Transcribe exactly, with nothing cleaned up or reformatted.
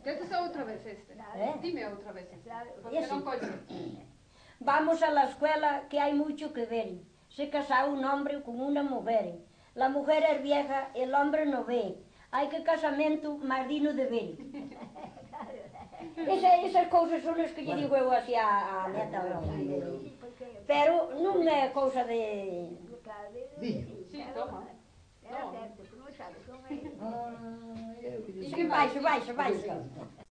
Tens outra vez este. ¿Eh? Dime outra vez este. Porque Ese. non coño. Vamos a la escuela que hay mucho que ver. Se casa un hombre con una mujer. La mujer es vieja, el hombre no ve. Hay que casamento más digno de ver. Esa, esas cousas son as que lle digo eu así a, a neta. Pero non é cousa de... Sí, toma. Era certo, tu non sabes como é. Baixo, baixo, baixo.